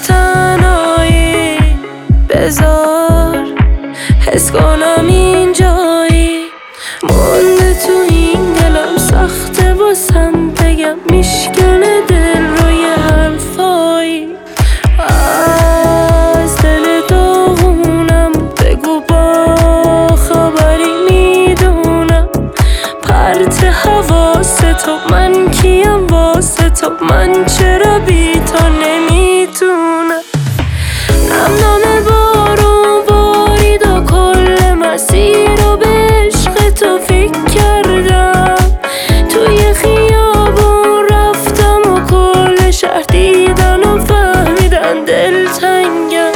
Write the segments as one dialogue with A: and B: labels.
A: تنهایی، بذار حس کنم اینجایی. مونده تو این دلم، سخته واسم بگم، میشکنه دل روی حرفایی. از دل داغونم بگو با خبری، میدونم پرت حواس تو، من کیم واسه تو، من چرا بی تو نمیتونم. نم بارون بارید و کل مسیر رو به عشق تو فکر کردم. توی خیابون رفتم و کل شهر دیدن و فهمیدن دلتنگم.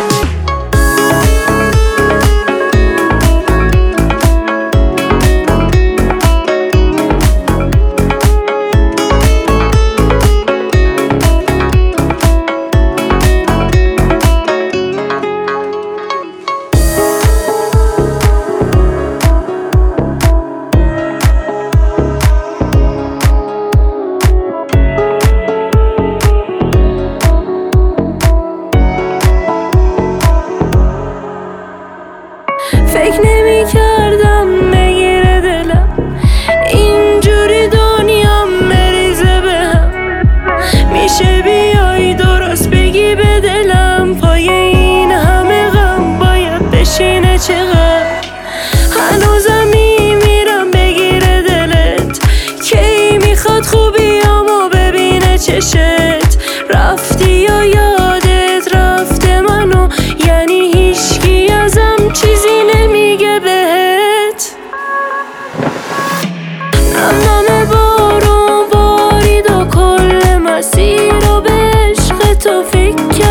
A: فکر نمی کردم بگیره دلم، اینجوری دنیام مریزه بهم. میشه بیای درست بگی به دلم، پای این همه غم باید بشینه چقدر. هنوزم میمیرم بگیره دلت، کی میخواد خوبیامو ببینه چشت. رفتی یا یادت رفته منو، یعنی هیچکی ازم چیزی نمیگه بهت. نم بارون بارید و کل مسیر رو به عشق تو فکر